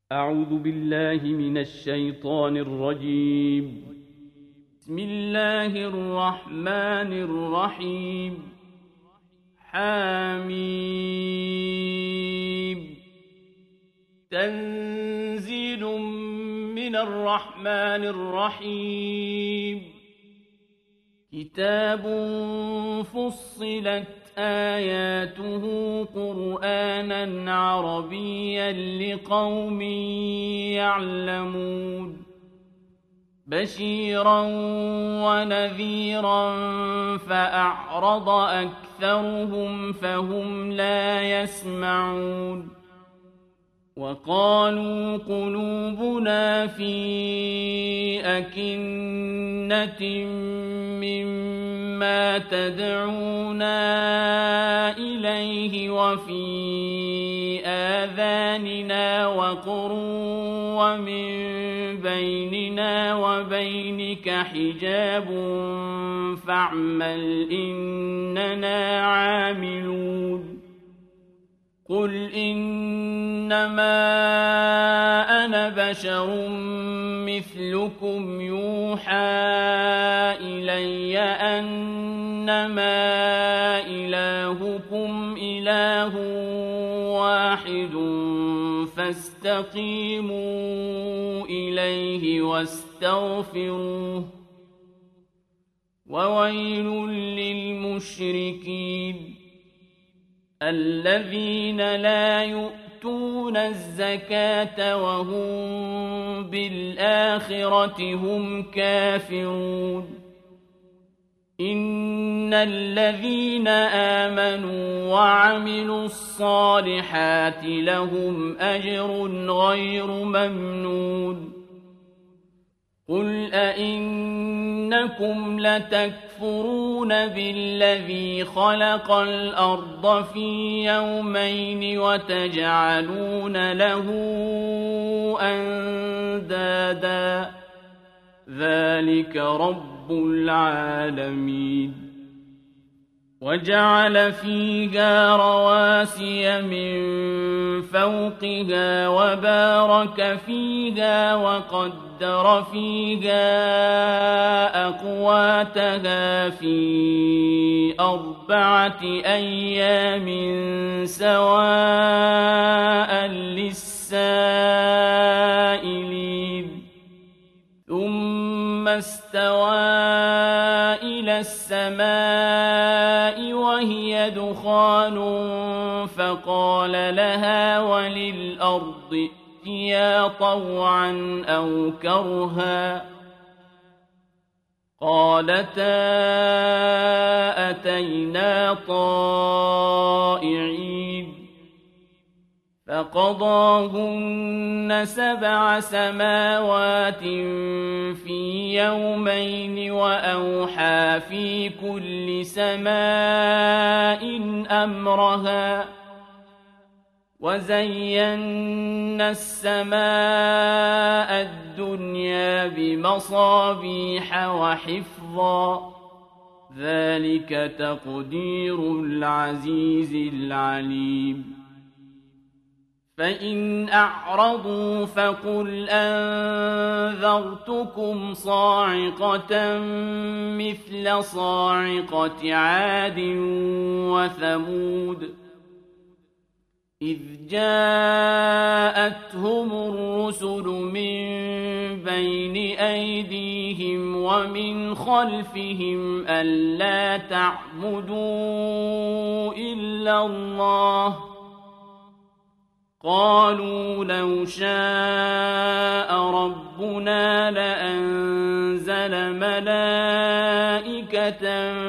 أعوذ بالله من الشيطان الرجيم. بسم الله الرحمن الرحيم. حميم. تنزيل من الرحمن الرحيم. كتاب فصلت آياته قرآنا عربيا لقوم يعلمون بشيرا ونذيرا فأعرض أكثرهم فهم لا يسمعون وقالوا قلوبنا في أكنة مما تدعونا إليه وفي آذاننا وقر ومن بيننا وبينك حجاب فاعمل إننا عاملون قل إنما أنا بشر مثلكم يوحى إلي أنما إلهكم إله واحد فاستقيموا إليه واستغفروه وويل للمشركين الذين لا يؤتون الزكاة وهم بالآخرة هم كافرون إن الذين آمنوا وعملوا الصالحات لهم أجر غير ممنون قل أئنكم لتكفرون بالذي خلق الأرض في يومين وتجعلون له أندادا ذلك رب العالمين وجعل فيها رواسي من فوقها وبارك فيها وقدر فيها أقواتها في 4 أيام سواء للسائلين ثم استوى إلى السماء وهي دخان فقال لها وللأرض ائتيا طوعا أو كرها قالتا أتينا طائعين فقضاهن 7 سماوات في يومين وأوحى في كل سماء أمرها وزينا السماء الدنيا بمصابيح وحفظا ذلك تقدير العزيز العليم فإن أعرضوا فقل أنذرتكم صاعقة مثل صاعقة عاد وثمود إذ جاءتهم الرسل من بين أيديهم ومن خلفهم ألا تعبدوا إلا الله قالوا لو شاء ربنا لأنزل ملائكة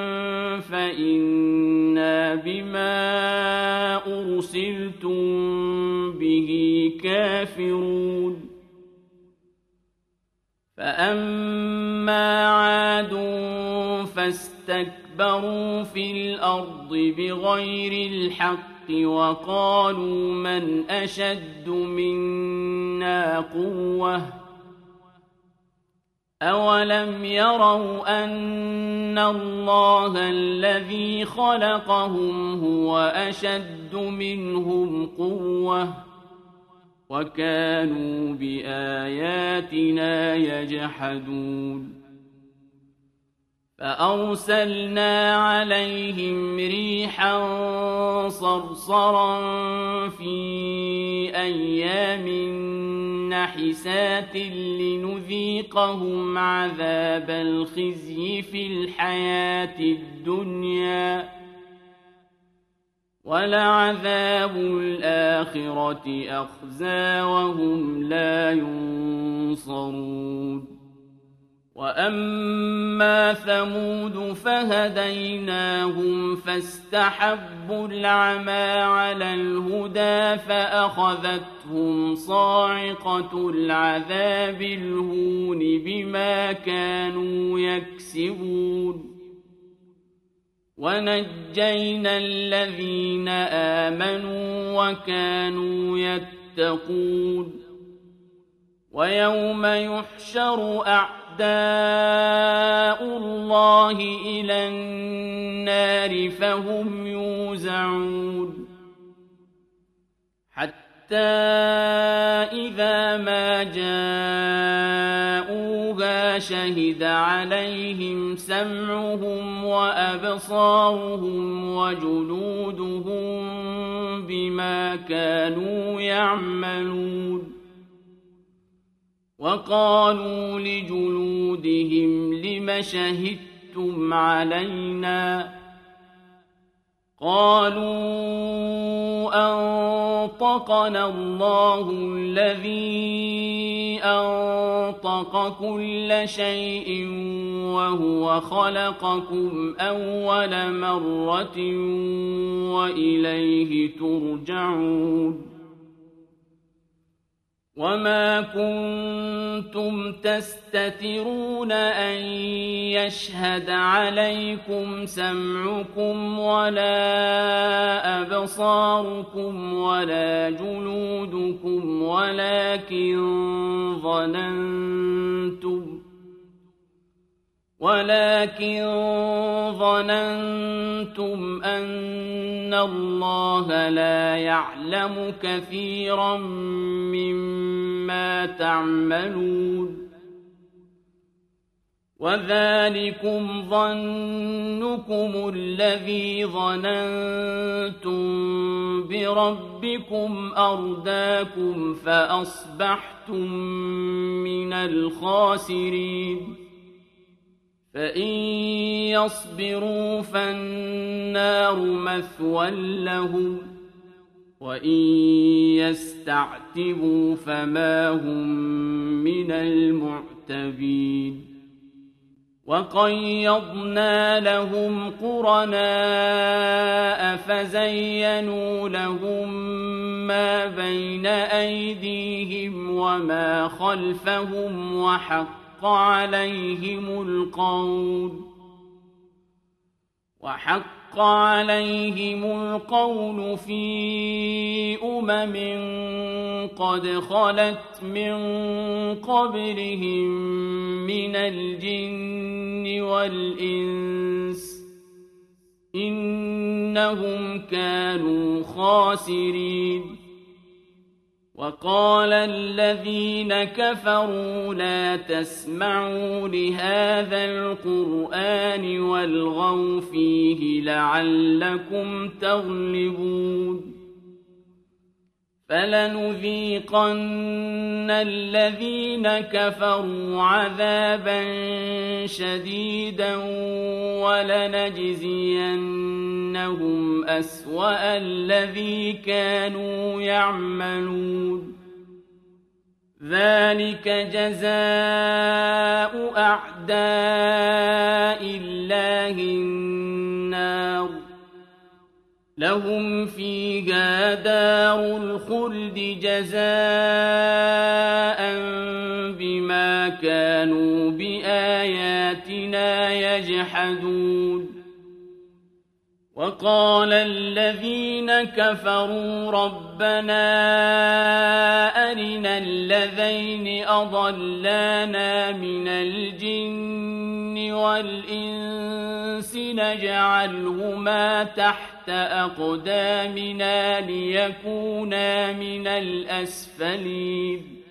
فإنا بما أرسلتم به كافرون فأما عاد فاستكبروا في الأرض بغير الحق وقالوا من أشد منا قوة أولم يروا أن الله الذي خلقهم هو أشد منهم قوة وكانوا بآياتنا يجحدون فأرسلنا عليهم ريحا صرصرا في أيام نحسات لنذيقهم عذاب الخزي في الحياة الدنيا ولعذاب الآخرة أخزى وهم لا ينصرون وأما ثمود فهديناهم فاستحبوا العمى على الهدى فأخذتهم صاعقة العذاب الهون بما كانوا يكسبون ونجينا الذين آمنوا وكانوا يتقون ويوم يحشر أعداء الله إلى النار فهم يوزعون حتى إذا ما جاءوها شهد عليهم سمعهم وأبصارهم وجلودهم بما كانوا يعملون وقالوا لجلودهم لم شهدتم علينا قالوا أنطقنا الله الذي أنطق كل شيء وهو خلقكم أول مرة وإليه ترجعون وما كنتم تستترون أن يشهد عليكم سمعكم ولا أبصاركم ولا جلودكم ولكن ظننتم أن الله لا يعلم كثيرا مما تعملون وذلكم ظنكم الذي ظننتم بربكم أرداكم فأصبحتم من الخاسرين فإن يصبروا فالنار مثوى لهم وإن يستعتبوا فما هم من المعتبين وقيضنا لهم قرناء فزينوا لهم ما بين أيديهم وما خلفهم وحق عليهم القول في قد خلت من قبلهم من الجن والإنس إنهم كانوا خاسرين وقال الذين كفروا لا تسمعوا لهذا القرآن والغوا فيه لعلكم تغلبون فلنذيقن الذين كفروا عذابا شديدا ولنجزينهم أسوأ الذي كانوا يعملون ذلك جزاء أعداء الله النار لهم فيها دار الخلد جزاء بما كانوا بآياتنا يجحدون وقال الذين كفروا ربنا أرنا الذين أضلانا من الجن والإنس نجعلهما تحت أقدامنا ليكونا من الأسفلين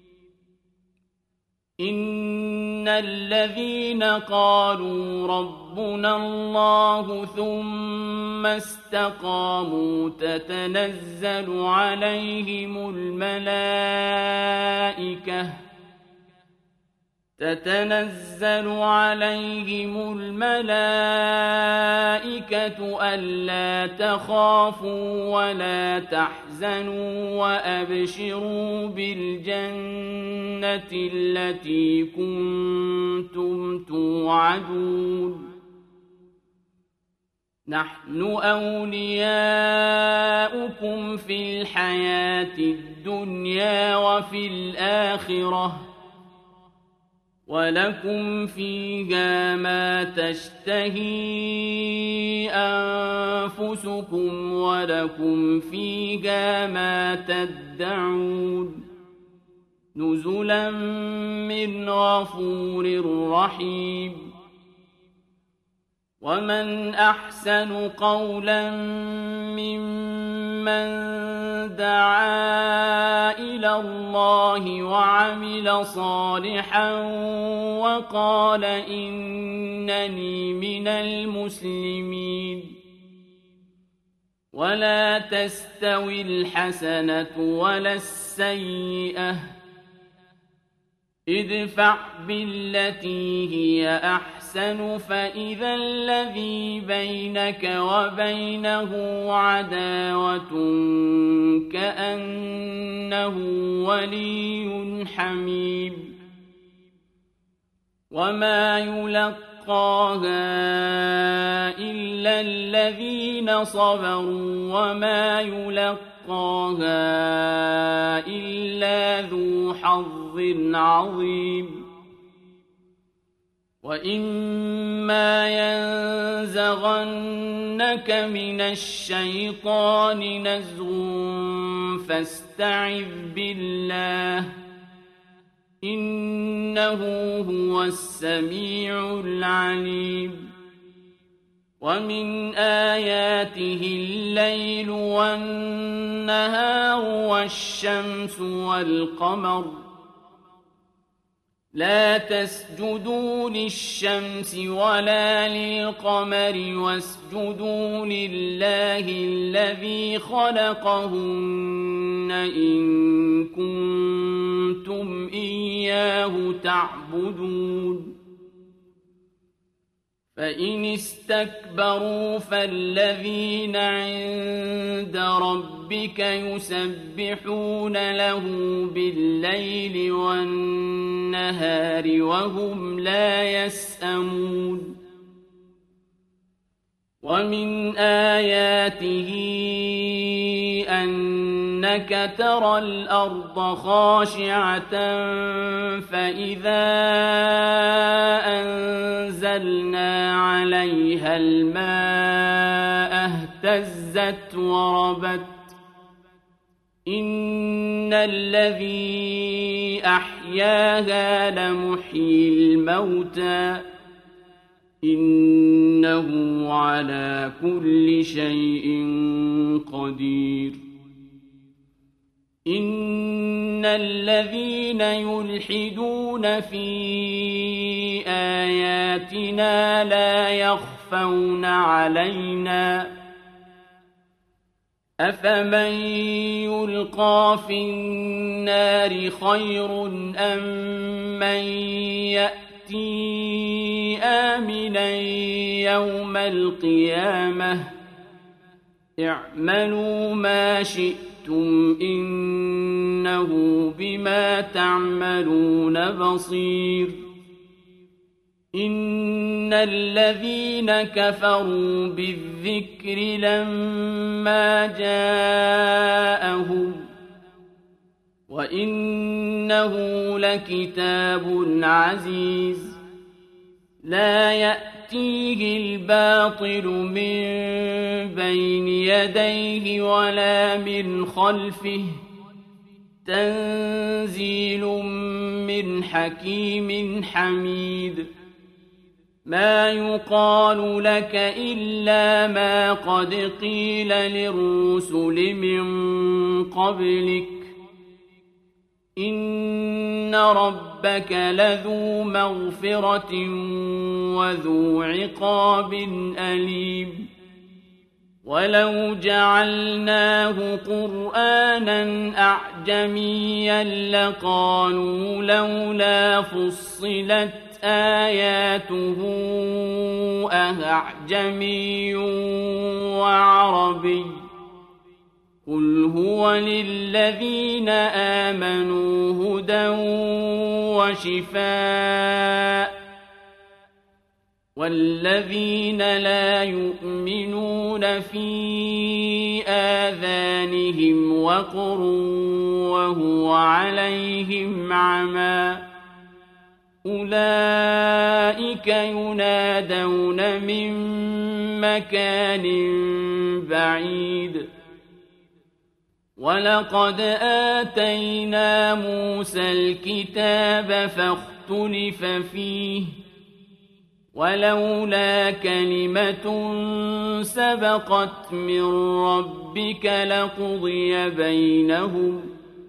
إن الذين قالوا ربنا الله ثم استقاموا تتنزل عليهم الملائكة ألا تخافوا ولا تحزنوا وأبشروا بالجنة التي كنتم توعدون نحن أولياؤكم في الحياة الدنيا وفي الآخرة ولكم فيها ما تشتهي أنفسكم ولكم فيها ما تدعون نزلا من غفور رحيم ومن أحسن قولا ممن دعا إلى الله وعمل صالحا وقال إنني من المسلمين ولا تستوي الحسنة ولا السيئة ادفع بالتي هي أحسن فإذا الذي بينك وبينه عداوة كأنه ولي حميم وما يلقاها إلا الذين صبروا وما يلقاها إلا ذو حظ عظيم وإما ينزغنك من الشيطان نزغ فاستعذ بالله إنه هو السميع العليم ومن آياته الليل والنهار والشمس والقمر لا تسجدوا للشمس ولا للقمر واسجدوا لله الذي خلقهن إن كنتم إياه تعبدون فإن استكبروا فالذين عند ربك يسبحون له بالليل والنهار وهم لا يسأمون ومن آياته أنك ترى الأرض خاشعة فإذا أنزلنا عليها الماء اهتزت وربت إن الذي أحياها لمحيي الموتى إنه على كل شيء قدير إن الذين يلحدون في آياتنا لا يخفون علينا أفمن يلقى في النار خير أم من يأتي آمنا يوم القيامة اعملوا ما شئتم إنه بما تعملون بصير إن الذين كفروا بالذكر لما جاءهم وإنه لكتاب عزيز لا يأتيه الباطل من بين يديه ولا من خلفه تنزيل من حكيم حميد ما يقال لك إلا ما قد قيل للرسل من قبلك إن ربك لذو مغفرة وذو عقاب أليم ولو جعلناه قرآنا أعجميا لقالوا لولا فصلت آياته أعجمي وعربي قل هو للذين آمنوا هدى وشفاء والذين لا يؤمنون في آذانهم وقر وهو عليهم عمى أولئك ينادون من مكان بعيد ولقد آتينا موسى الكتاب فاختلف فيه ولولا كلمة سبقت من ربك لقضي بينهم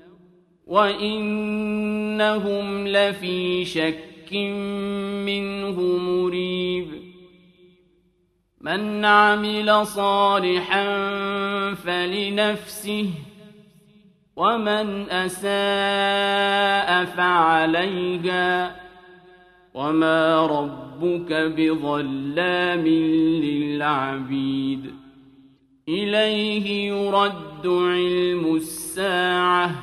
وإنهم لفي شك منه مريب من عمل صالحا فلنفسه ومن أساء فعليها وما ربك بظلام للعبيد إليه يرد علم الساعة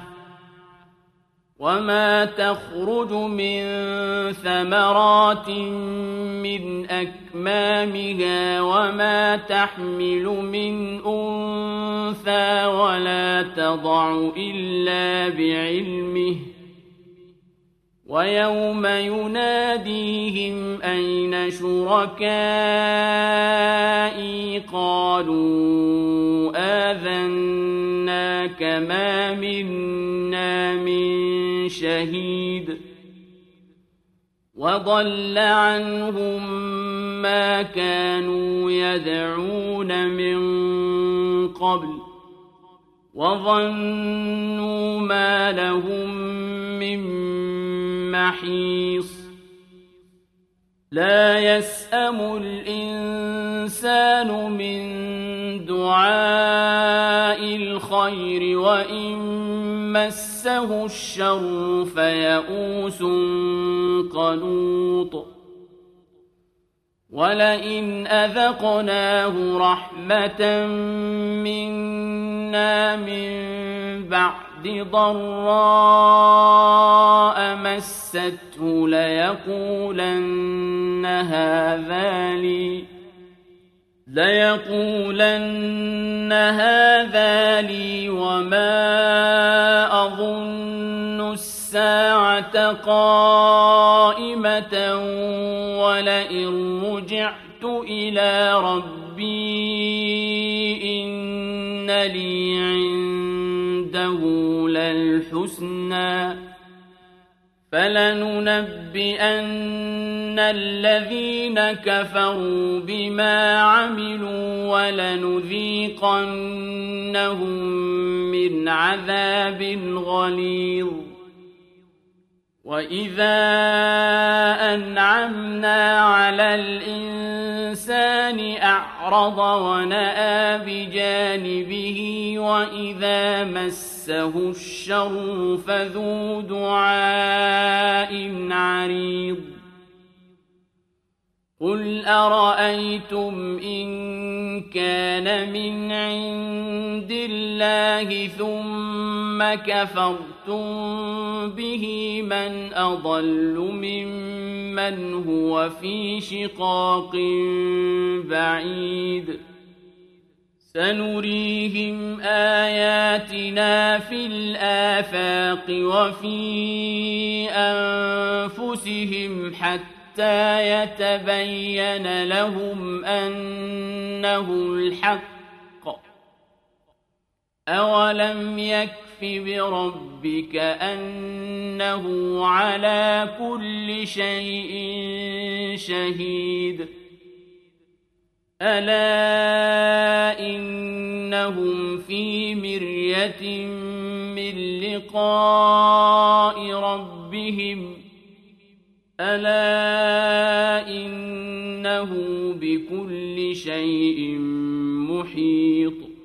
وما تخرج من ثمرات من أكمامها وما تحمل من أنثى ولا تضع إلا بعلمه ويوم يناديهم أين شركائي قالوا آذناك ما منا من شهيد وضل عنهم ما كانوا يدعون من قبل وظنوا ما لهم من محيص لا يسأم الإنسان من دعاء الخير وإن مسه الشر فيئوس قنوط ولئن أذقناه رحمة منا من بعد ضراء مسته ليقولن هذا لي وما أظن الساعة قائمة ولئن رجعت إلى ربي إن لي عنده للحسنى فلننبئن الذين كفروا بما عملوا ولنذيقنهم من عذاب غليظ وإذا أنعمنا على الإنسان أعرض ونأى بجانبه وإذا مسه الشر فذو دعاء عريض قل أرأيتم إن كان من عند الله ثم كفرتم به من أضل ممن هو في شقاق بعيد سنريهم آياتنا في الآفاق وفي أنفسهم حتى حتى يتبين لهم أنه الحق. أولم يكف بربك أنه على كل شيء شهيد. ألا إنهم في مرية من لقاء ربهم ألا إنه بكل شيء محيط.